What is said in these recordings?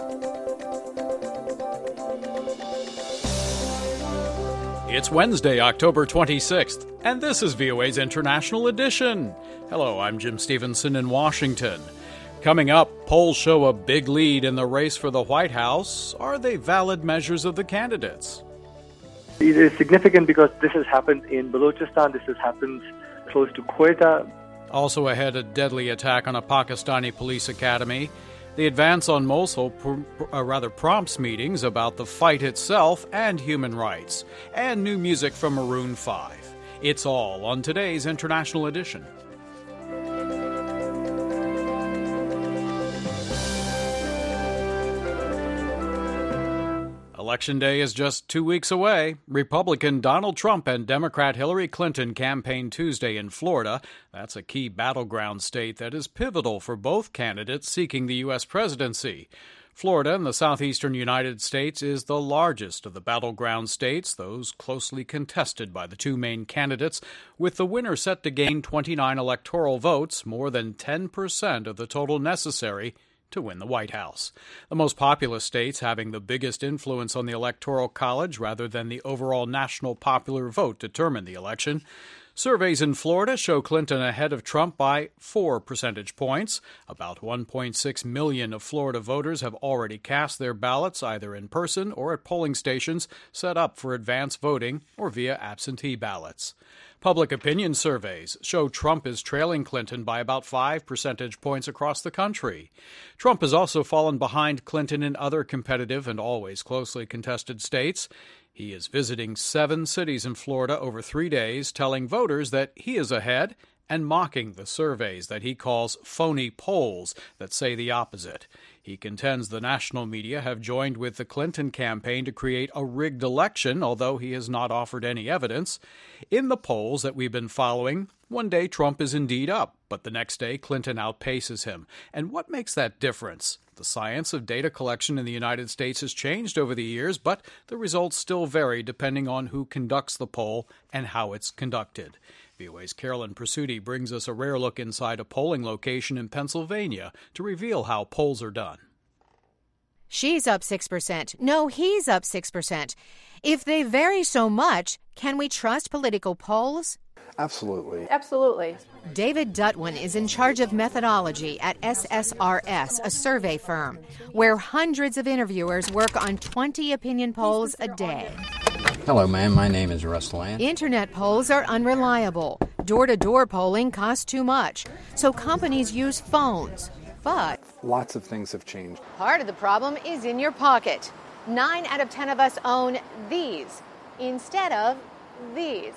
It's Wednesday, October 26th, and this is VOA's International Edition. Hello, I'm Jim Stevenson in Washington. Coming up, polls show a big lead in the race for the White House. Are they valid measures of the candidates? It is significant because this has happened in Balochistan, this has happened close to Quetta. Also ahead, a deadly attack on a Pakistani police academy. The advance on Mosul prompts meetings about the fight itself and human rights. And new music from Maroon 5. It's all on today's International Edition. Election Day is just 2 weeks away. Republican Donald Trump and Democrat Hillary Clinton campaigned Tuesday in Florida. That's a key battleground state that is pivotal for both candidates seeking the U.S. presidency. Florida in the southeastern United States is the largest of the battleground states, those closely contested by the two main candidates, with the winner set to gain 29 electoral votes, more than 10% of the total necessary to win the White House. The most populous states having the biggest influence on the Electoral College rather than the overall national popular vote determine the election. Surveys in Florida show Clinton ahead of Trump by 4 percentage points. About 1.6 million of Florida voters have already cast their ballots either in person or at polling stations set up for advance voting or via absentee ballots. Public opinion surveys show Trump is trailing Clinton by about 5 percentage points across the country. Trump has also fallen behind Clinton in other competitive and always closely contested states. He is visiting 7 cities in Florida over 3 days, telling voters that he is ahead and mocking the surveys that he calls phony polls that say the opposite. He contends the national media have joined with the Clinton campaign to create a rigged election, although he has not offered any evidence. In the polls that we've been following, one day Trump is indeed up, but the next day Clinton outpaces him. And what makes that difference? The science of data collection in the United States has changed over the years, but the results still vary depending on who conducts the poll and how it's conducted. VOA's Carolyn Presutti brings us a rare look inside a polling location in Pennsylvania to reveal how polls are done. She's up 6%. No, he's up 6%. If they vary so much, can we trust political polls? Absolutely. Absolutely. David Dutwin is in charge of methodology at SSRS, a survey firm, where hundreds of interviewers work on 20 opinion polls a day. Hello, ma'am. My name is Russ Land. Internet polls are unreliable. Door-to-door polling costs too much, so companies use phones. But lots of things have changed. Part of the problem is in your pocket. 9 out of 10 of us own these instead of these.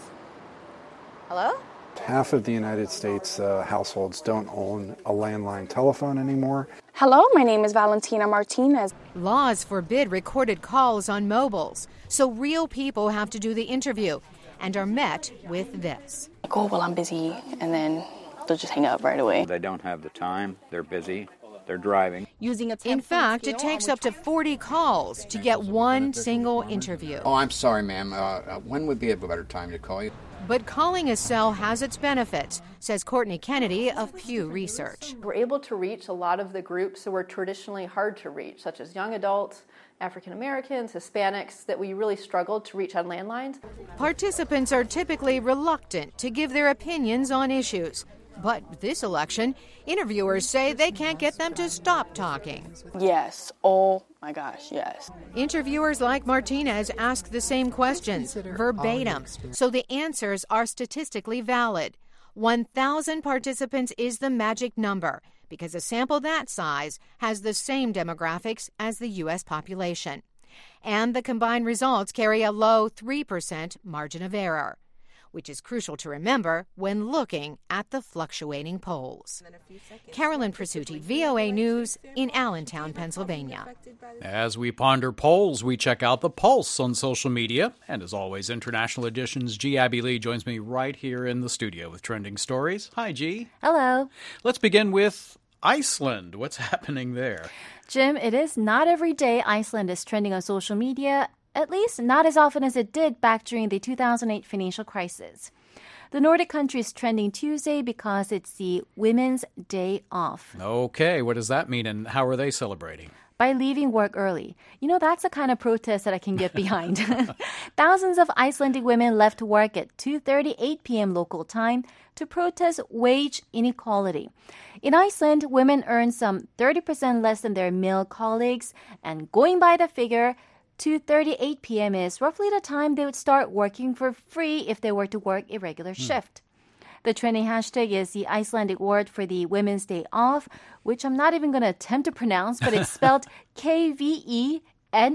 Hello? Half of the United States households don't own a landline telephone anymore. Hello, my name is Valentina Martinez. Laws forbid recorded calls on mobiles, so real people have to do the interview and are met with this. Oh, well, I'm busy, and then they'll just hang up right away. They don't have the time. They're busy. They're driving. In fact, it takes up to 40 calls to get one single interview. Oh, I'm sorry, ma'am. When would be a better time to call you? But calling a cell has its benefits, says Courtney Kennedy of Pew Research. We're able to reach a lot of the groups that were traditionally hard to reach, such as young adults, African Americans, Hispanics, that we really struggled to reach on landlines. Participants are typically reluctant to give their opinions on issues. But this election, interviewers say they can't get them to stop talking. Yes. Oh, my gosh, yes. Interviewers like Martinez ask the same questions, verbatim, so the answers are statistically valid. 1,000 participants is the magic number because a sample that size has the same demographics as the U.S. population. And the combined results carry a low 3% margin of error, which is crucial to remember when looking at the fluctuating polls. Carolyn Presutti, VOA News in Allentown, Pennsylvania. As we ponder polls, we check out the pulse on social media. And as always, International Edition's G. Abby Lee joins me right here in the studio with trending stories. Hi, G. Hello. Let's begin with Iceland. What's happening there? Jim, it is not every day Iceland is trending on social media, at least not as often as it did back during the 2008 financial crisis. The Nordic country is trending Tuesday because it's the Women's Day Off. Okay, what does that mean and how are they celebrating? by leaving work early. That's the kind of protest that I can get behind. Thousands of Icelandic women left work at 2:38 p.m. local time to protest wage inequality. In Iceland, women earn some 30% less than their male colleagues, and going by the figure, 2:38 p.m. is roughly the time they would start working for free if they were to work a regular shift. The trending hashtag is the Icelandic word for the Women's Day Off, which I'm not even going to attempt to pronounce, but it's spelled KVENNAFRI.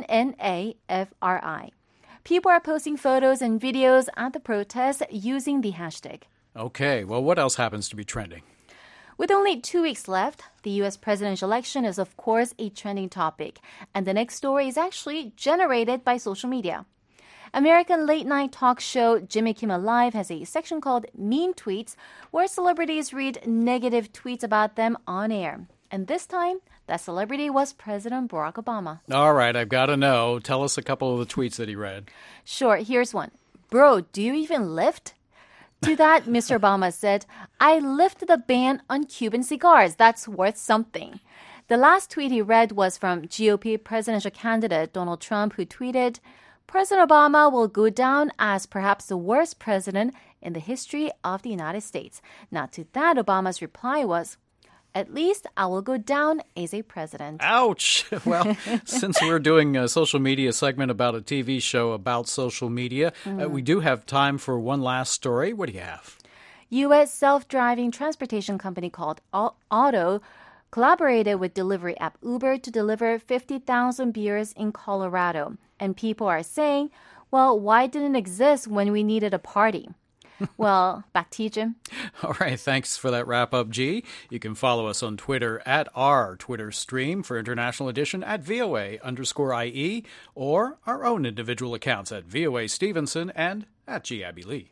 People are posting photos and videos at the protest using the hashtag. Okay, well, what else happens to be trending? With only 2 weeks left, the U.S. presidential election is, of course, a trending topic. And the next story is actually generated by social media. American late-night talk show Jimmy Kimmel Live has a section called Mean Tweets, where celebrities read negative tweets about them on air. And this time, that celebrity was President Barack Obama. All right, I've got to know. Tell us a couple of the tweets that he read. Sure, here's one. Bro, do you even lift? To that, Mr. Obama said, I lifted the ban on Cuban cigars. That's worth something. The last tweet he read was from GOP presidential candidate Donald Trump, who tweeted, President Obama will go down as perhaps the worst president in the history of the United States. Now, to that, Obama's reply was, at least I will go down as a president. Ouch! Well, since we're doing a social media segment about a TV show about social media, we do have time for one last story. What do you have? U.S. self-driving transportation company called Auto collaborated with delivery app Uber to deliver 50,000 beers in Colorado. And people are saying, well, why didn't it exist when we needed a party? Well, back to you, Jim. All right, thanks for that wrap-up, G. You can follow us on Twitter at our Twitter stream for International Edition at VOA_IE or our own individual accounts at VOA Stevenson and at G. Abby Lee.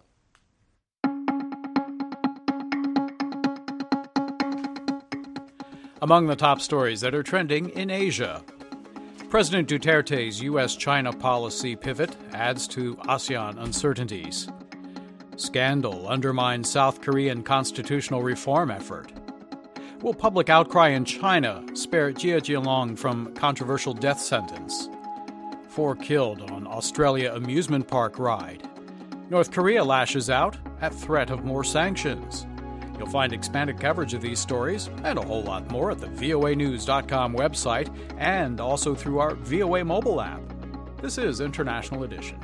Among the top stories that are trending in Asia. President Duterte's U.S.-China policy pivot adds to ASEAN uncertainties. Scandal undermines South Korean constitutional reform effort. Will public outcry in China spare Jia Jianlong from controversial death sentence? 4 killed on Australia amusement park ride. North Korea lashes out at threat of more sanctions. You'll find expanded coverage of these stories and a whole lot more at the voanews.com website and also through our VOA mobile app. This is International Edition.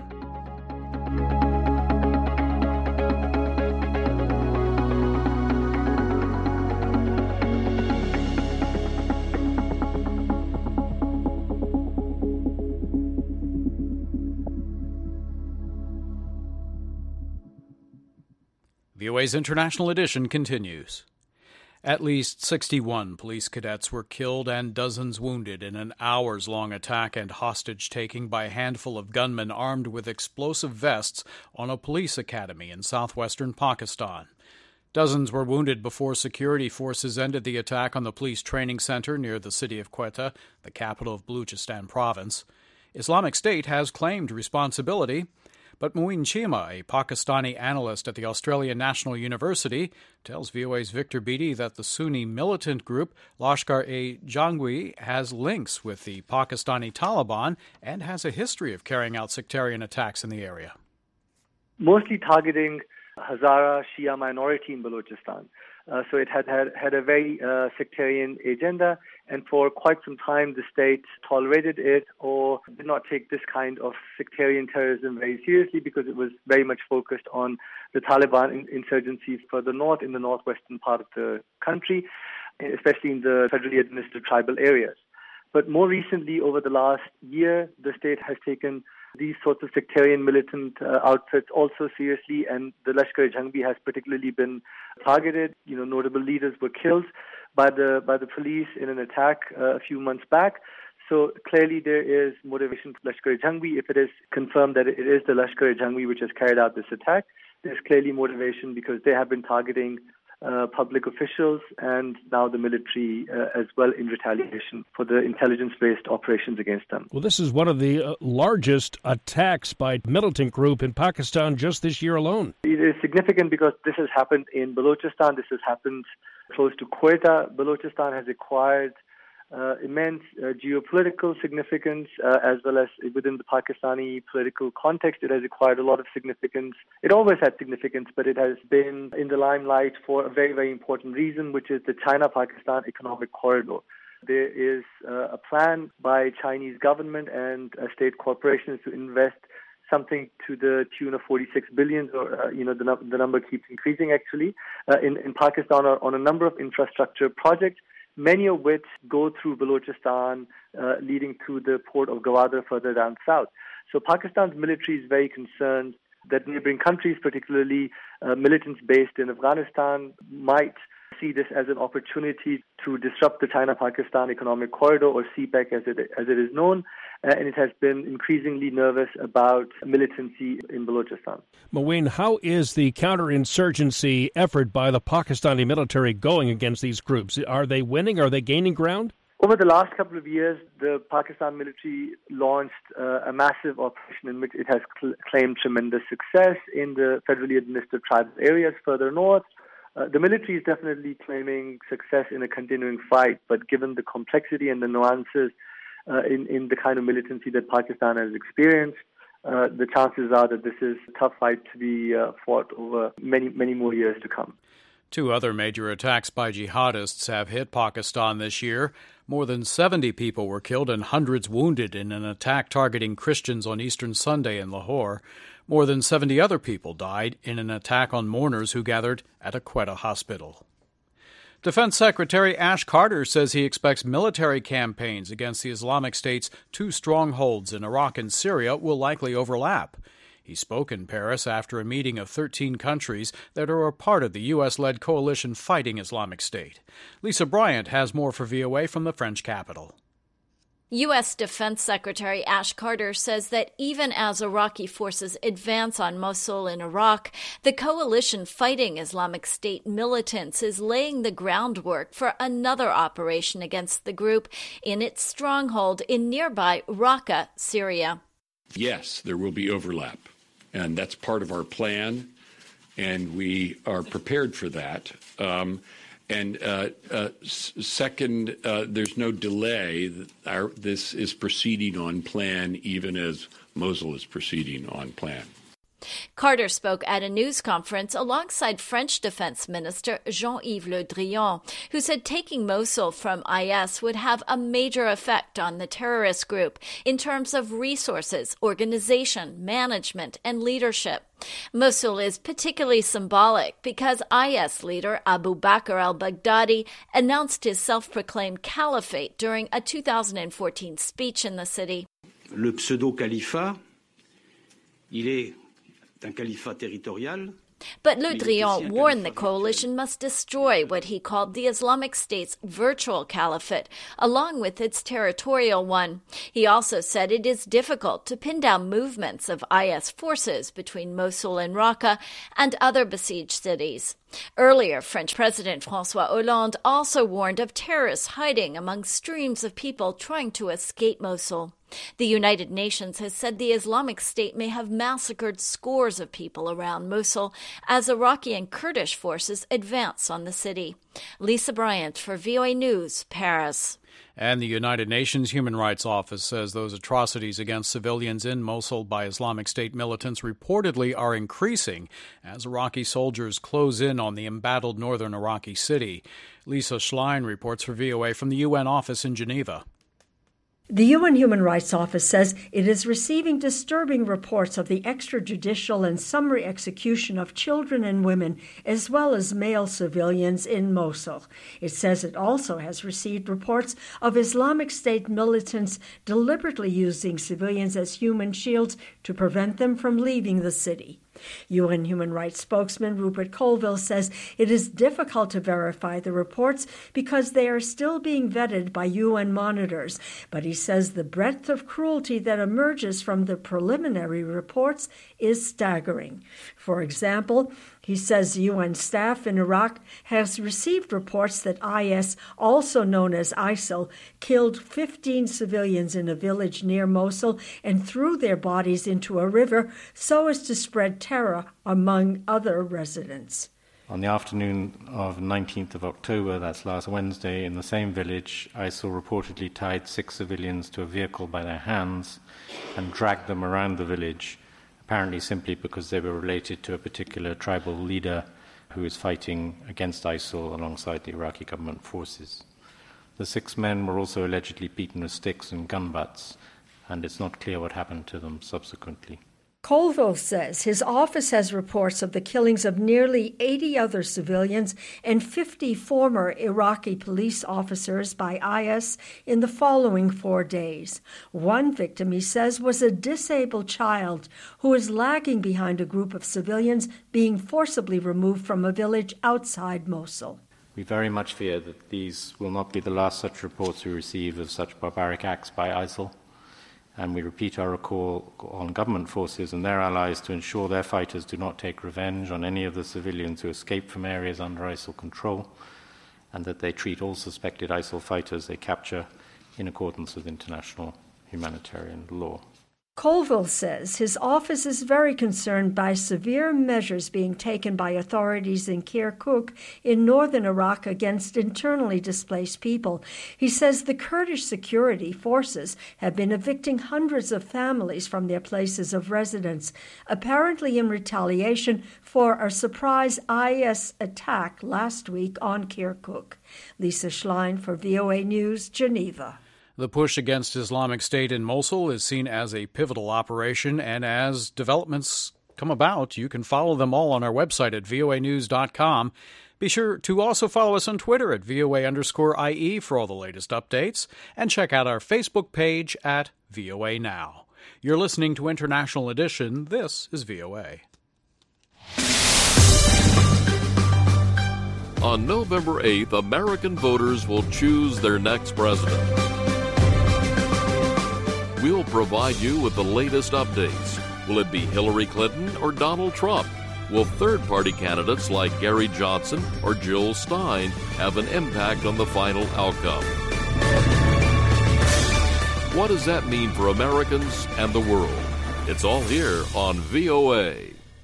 VOA's International Edition continues. At least 61 police cadets were killed and dozens wounded in an hours-long attack and hostage-taking by a handful of gunmen armed with explosive vests on a police academy in southwestern Pakistan. Dozens were wounded before security forces ended the attack on the police training center near the city of Quetta, the capital of Balochistan province. Islamic State has claimed responsibility. But Muin Chima, a Pakistani analyst at the Australian National University, tells VOA's Victor Beattie that the Sunni militant group Lashkar-e-Jhangvi has links with the Pakistani Taliban and has a history of carrying out sectarian attacks in the area. Mostly targeting Hazara Shia minority in Balochistan. So it had a very sectarian agenda, and for quite some time the state tolerated it or did not take this kind of sectarian terrorism very seriously because it was very much focused on the Taliban insurgencies further north in the northwestern part of the country, especially in the federally administered tribal areas. But more recently, over the last year, the state has taken these sorts of sectarian militant outfits also seriously, and the Lashkar-e-Jhangvi has particularly been targeted. Notable leaders were killed by the police in an attack a few months back. So clearly there is motivation for Lashkar-e-Jhangvi. If it is confirmed that it is the Lashkar-e-Jhangvi which has carried out this attack, there's clearly motivation because they have been targeting public officials and now the military as well in retaliation for the intelligence-based operations against them. Well, this is one of the largest attacks by militant group in Pakistan just this year alone. It is significant because this has happened in Balochistan. This has happened close to Quetta. Balochistan has acquired immense geopolitical significance, as well as within the Pakistani political context. It has acquired a lot of significance. It always had significance, but it has been in the limelight for a very, very important reason, which is the China-Pakistan Economic Corridor. There is a plan by Chinese government and state corporations to invest something to the tune of 46 billion, or the number keeps increasing actually, in Pakistan on a number of infrastructure projects, many of which go through Balochistan, leading to the port of Gwadar further down south. So Pakistan's military is very concerned that neighboring countries, particularly militants based in Afghanistan, might see this as an opportunity to disrupt the China-Pakistan Economic Corridor, or CPEC as it is known, and it has been increasingly nervous about militancy in Balochistan. Maween, how is the counterinsurgency effort by the Pakistani military going against these groups? Are they winning? Are they gaining ground? Over the last couple of years, the Pakistan military launched a massive operation in which it has claimed tremendous success in the federally administered tribal areas further north. The military is definitely claiming success in a continuing fight, but given the complexity and the nuances in the kind of militancy that Pakistan has experienced, the chances are that this is a tough fight to be fought over many, many more years to come. 2 other major attacks by jihadists have hit Pakistan this year. More than 70 people were killed and hundreds wounded in an attack targeting Christians on Eastern Sunday in Lahore. More than 70 other people died in an attack on mourners who gathered at a Quetta hospital. Defense Secretary Ash Carter says he expects military campaigns against the Islamic State's 2 strongholds in Iraq and Syria will likely overlap. He spoke in Paris after a meeting of 13 countries that are a part of the U.S.-led coalition fighting Islamic State. Lisa Bryant has more for VOA from the French capital. U.S. Defense Secretary Ash Carter says that even as Iraqi forces advance on Mosul in Iraq, the coalition fighting Islamic State militants is laying the groundwork for another operation against the group in its stronghold in nearby Raqqa, Syria. Yes, there will be overlap, and that's part of our plan, and we are prepared for that. Second, there's no delay. This is proceeding on plan, even as Mosul is proceeding on plan. Carter spoke at a news conference alongside French Defense Minister Jean-Yves Le Drian, who said taking Mosul from IS would have a major effect on the terrorist group in terms of resources, organization, management, and leadership. Mosul is particularly symbolic because IS leader Abu Bakr al-Baghdadi announced his self-proclaimed caliphate during a 2014 speech in the city. Le pseudo-califat, il est un califat territorial. But Le Drian warned the coalition must destroy what he called the Islamic State's virtual caliphate, along with its territorial one. He also said it is difficult to pin down movements of IS forces between Mosul and Raqqa and other besieged cities. Earlier, French President François Hollande also warned of terrorists hiding among streams of people trying to escape Mosul. The United Nations has said the Islamic State may have massacred scores of people around Mosul as Iraqi and Kurdish forces advance on the city. Lisa Bryant for VOA News, Paris. And the United Nations Human Rights Office says those atrocities against civilians in Mosul by Islamic State militants reportedly are increasing as Iraqi soldiers close in on the embattled northern Iraqi city. Lisa Schlein reports for VOA from the UN office in Geneva. The UN Human Rights Office says it is receiving disturbing reports of the extrajudicial and summary execution of children and women, as well as male civilians in Mosul. It says it also has received reports of Islamic State militants deliberately using civilians as human shields to prevent them from leaving the city. UN Human Rights spokesman Rupert Colville says it is difficult to verify the reports because they are still being vetted by UN monitors, but he says the breadth of cruelty that emerges from the preliminary reports is staggering. For example, he says UN staff in Iraq has received reports that IS, also known as ISIL, killed 15 civilians in a village near Mosul and threw their bodies into a river so as to spread terror among other residents. On the afternoon of 19th of October, that's last Wednesday, in the same village, ISIL reportedly tied 6 civilians to a vehicle by their hands and dragged them around the village, apparently simply because they were related to a particular tribal leader who is fighting against ISIL alongside the Iraqi government forces. The 6 men were also allegedly beaten with sticks and gun butts, and it's not clear what happened to them subsequently. Colville says his office has reports of the killings of nearly 80 other civilians and 50 former Iraqi police officers by IS in the following 4 days. One victim, he says, was a disabled child who was lagging behind a group of civilians being forcibly removed from a village outside Mosul. We very much fear that these will not be the last such reports we receive of such barbaric acts by ISIL. And we repeat our call on government forces and their allies to ensure their fighters do not take revenge on any of the civilians who escape from areas under ISIL control, and that they treat all suspected ISIL fighters they capture in accordance with international humanitarian law. Colville says his office is very concerned by severe measures being taken by authorities in Kirkuk in northern Iraq against internally displaced people. He says the Kurdish security forces have been evicting hundreds of families from their places of residence, apparently in retaliation for a surprise IS attack last week on Kirkuk. Lisa Schlein for VOA News, Geneva. The push against Islamic State in Mosul is seen as a pivotal operation, and as developments come about, you can follow them all on our website at voanews.com. Be sure to also follow us on Twitter at VOA_IE for all the latest updates, and check out our Facebook page at VOA Now. You're listening to International Edition. This is VOA. On November 8th, American voters will choose their next president. We'll provide you with the latest updates. Will it be Hillary Clinton or Donald Trump? Will third-party candidates like Gary Johnson or Jill Stein have an impact on the final outcome? What does that mean for Americans and the world? It's all here on VOA.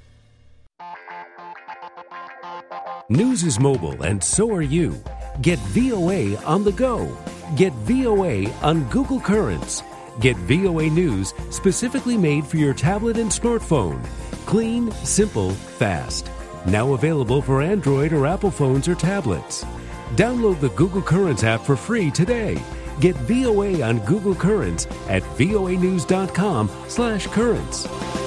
News is mobile, and so are you. Get VOA on the go. Get VOA on Google Currents. Get VOA News specifically made for your tablet and smartphone. Clean, simple, fast. Now available for Android or Apple phones or tablets. Download the Google Currents app for free today. Get VOA on Google Currents at voanews.com/currents.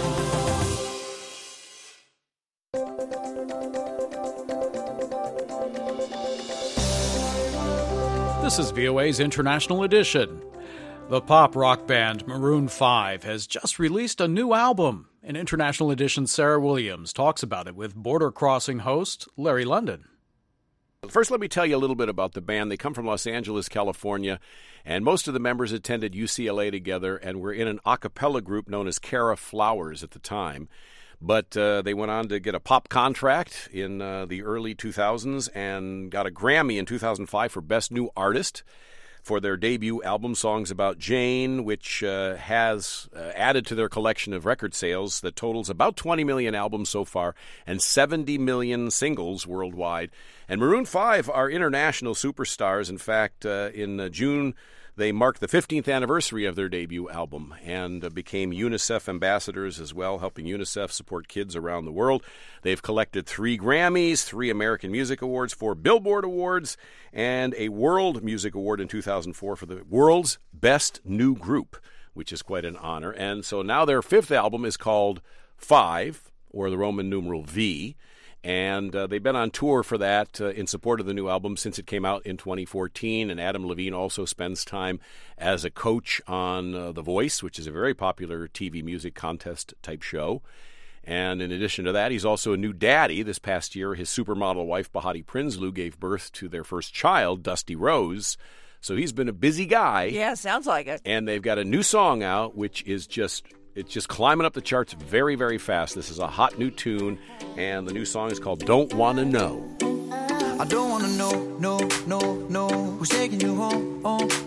This is VOA's International Edition. The pop rock band Maroon 5 has just released a new album. In International Edition, Sarah Williams talks about it with Border Crossing host Larry London. First, let me tell you a little bit about the band. They come from Los Angeles, California, and most of the members attended UCLA together and were in an a cappella group known as Cara Flowers at the time. But they went on to get a pop contract in the early 2000s and got a Grammy in 2005 for Best New Artist for their debut album, Songs About Jane, which has added to their collection of record sales that totals about 20 million albums so far and 70 million singles worldwide. And Maroon 5 are international superstars. In fact, in June, they marked the 15th anniversary of their debut album and became UNICEF ambassadors as well, helping UNICEF support kids around the world. They've collected 3 Grammys, 3 American Music Awards, 4 Billboard Awards, and a World Music Award in 2004 for the world's best new group, which is quite an honor. And so now their 5th album is called 5, or the Roman numeral V. And they've been on tour for that in support of the new album since it came out in 2014. And Adam Levine also spends time as a coach on The Voice, which is a very popular TV music contest type show. And in addition to that, he's also a new daddy. This past year, his supermodel wife, Bahati Prinsloo, gave birth to their first child, Dusty Rose. So he's been a busy guy. Yeah, sounds like it. And they've got a new song out, which is just climbing up the charts very, very fast. This is a hot new tune, and the new song is called Don't Wanna Know. I don't wanna know, no, who's taking you home,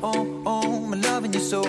I'm loving you so.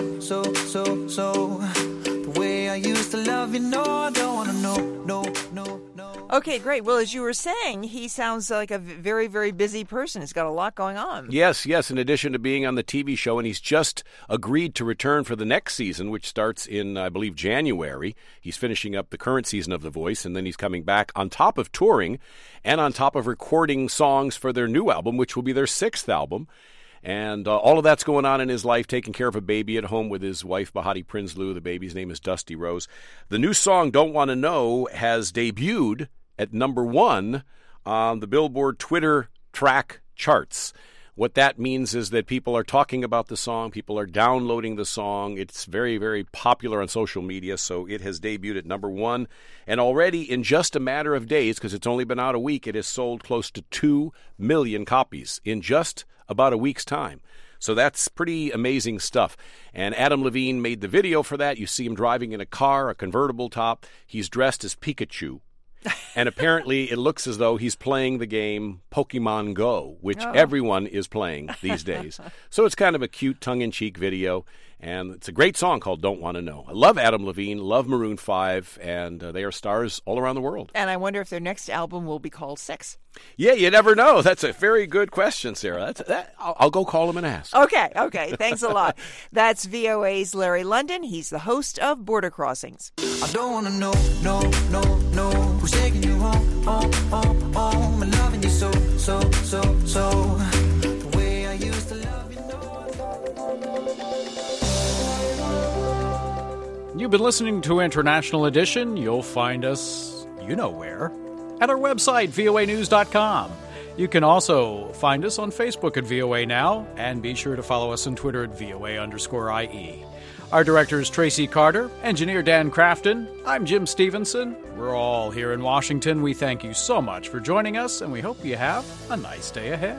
The way I used to love you, no, I don't wanna know, no. Okay, great. Well, as you were saying, he sounds like a very, very busy person. He's got a lot going on. Yes, in addition to being on the TV show, and he's just agreed to return for the next season, which starts in, I believe, January. He's finishing up the current season of The Voice, and then he's coming back on top of touring and on top of recording songs for their new album, which will be their 6th album. And all of that's going on in his life, taking care of a baby at home with his wife, Bahati Prinsloo. The baby's name is Dusty Rose. The new song, Don't Want to Know, has debuted at number 1 on the Billboard Twitter track charts. What that means is that people are talking about the song, people are downloading the song. It's very, very popular on social media, so it has debuted at number 1. And already in just a matter of days, because it's only been out a week, it has sold close to 2 million copies in just about a week's time. So that's pretty amazing stuff. And Adam Levine made the video for that. You see him driving in a car, a convertible top. He's dressed as Pikachu. And apparently it looks as though he's playing the game Pokemon Go, which everyone is playing these days. So it's kind of a cute tongue-in-cheek video. And it's a great song called Don't Want to Know. I love Adam Levine, love Maroon 5, and they are stars all around the world. And I wonder if their next album will be called Sex. Yeah, you never know. That's a very good question, Sarah. I'll go call him and ask. Okay. Thanks a lot. That's VOA's Larry London. He's the host of Border Crossings. I don't want to know, no, who's taking you home, home, and loving you so, the way I used to love you, You've been listening to International Edition. You'll find us, you know where, at our website, voanews.com. You can also find us on Facebook at VOA Now, and be sure to follow us on Twitter at VOA_IE. Our director is Tracy Carter, engineer Dan Crafton. I'm Jim Stevenson. We're all here in Washington. We thank you so much for joining us, and we hope you have a nice day ahead.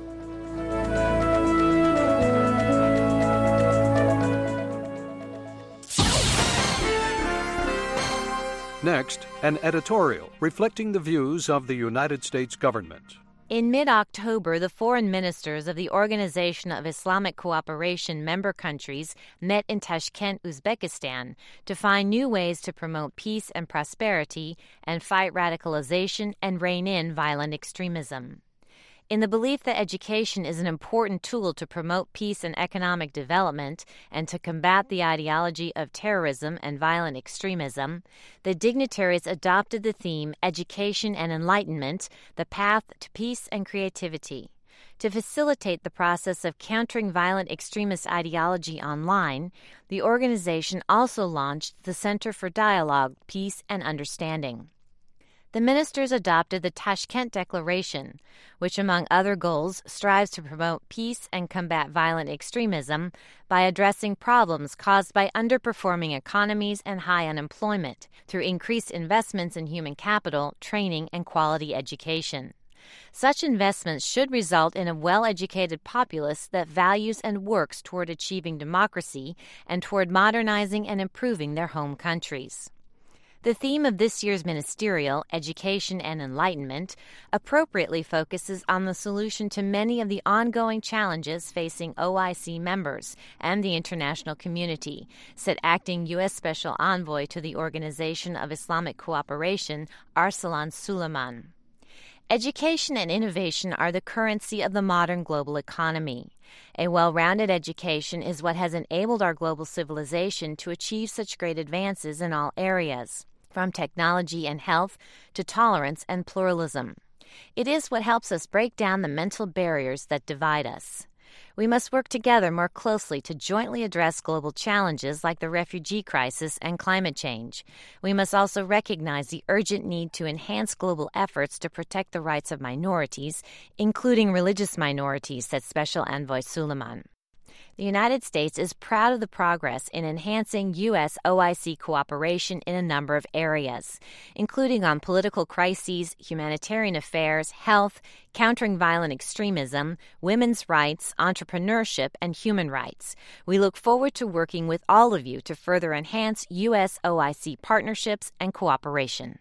Next, an editorial reflecting the views of the United States government. In mid-October, the foreign ministers of the Organization of Islamic Cooperation member countries met in Tashkent, Uzbekistan, to find new ways to promote peace and prosperity and fight radicalization and rein in violent extremism. In the belief that education is an important tool to promote peace and economic development and to combat the ideology of terrorism and violent extremism, the dignitaries adopted the theme Education and Enlightenment, the Path to Peace and Creativity. To facilitate the process of countering violent extremist ideology online, the organization also launched the Center for Dialogue, Peace and Understanding. The ministers adopted the Tashkent Declaration, which, among other goals, strives to promote peace and combat violent extremism by addressing problems caused by underperforming economies and high unemployment through increased investments in human capital, training, and quality education. Such investments should result in a well-educated populace that values and works toward achieving democracy and toward modernizing and improving their home countries. The theme of this year's ministerial, Education and Enlightenment, appropriately focuses on the solution to many of the ongoing challenges facing OIC members and the international community, said acting U.S. Special Envoy to the Organization of Islamic Cooperation, Arsalan Suleiman. Education and innovation are the currency of the modern global economy. A well-rounded education is what has enabled our global civilization to achieve such great advances in all areas, from technology and health to tolerance and pluralism. It is what helps us break down the mental barriers that divide us. We must work together more closely to jointly address global challenges like the refugee crisis and climate change. We must also recognize the urgent need to enhance global efforts to protect the rights of minorities, including religious minorities, said Special Envoy Suleiman. The United States is proud of the progress in enhancing U.S. OIC cooperation in a number of areas, including on political crises, humanitarian affairs, health, countering violent extremism, women's rights, entrepreneurship, and human rights. We look forward to working with all of you to further enhance U.S. OIC partnerships and cooperation.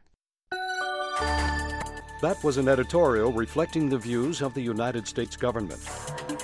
That was an editorial reflecting the views of the United States government.